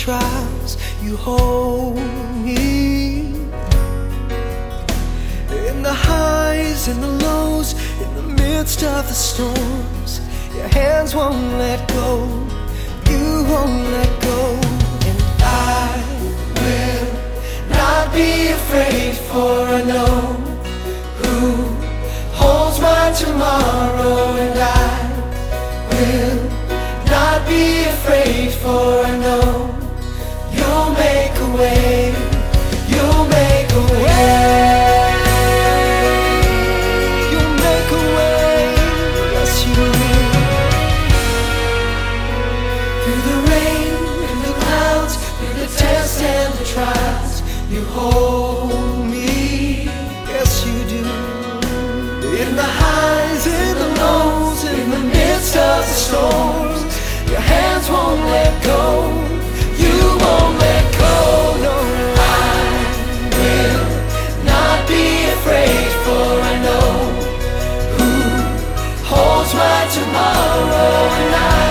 trials, you hold me. In the highs and the lows, in the midst of the storms, your hands won't let go, you won't let go. And I will not be afraid, for I know who holds my tomorrow. And I will not be afraid, for I know you'll make a way, you'll make a way. You'll make a way, yes you will. Through the rain, through the clouds, through the tests and the trials, you hold me, yes you do. In the highs, in the lows, in the midst of the storms, your hands won't let go, you won't let go. No, I will not be afraid, for I know who holds my tomorrow. And I